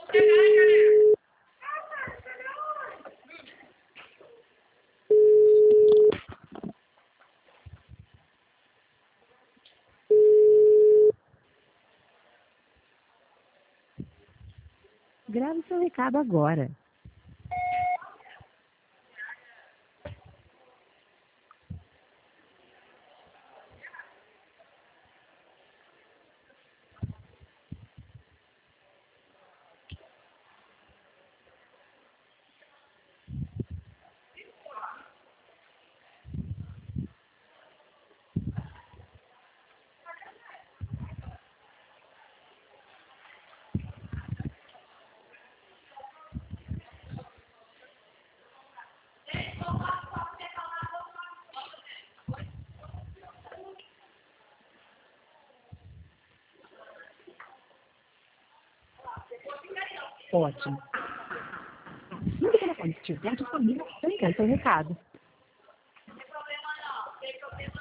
Grave seu recado agora. Ótimo. Assim que o telefone estiver disponível, eu encaminho seu recado.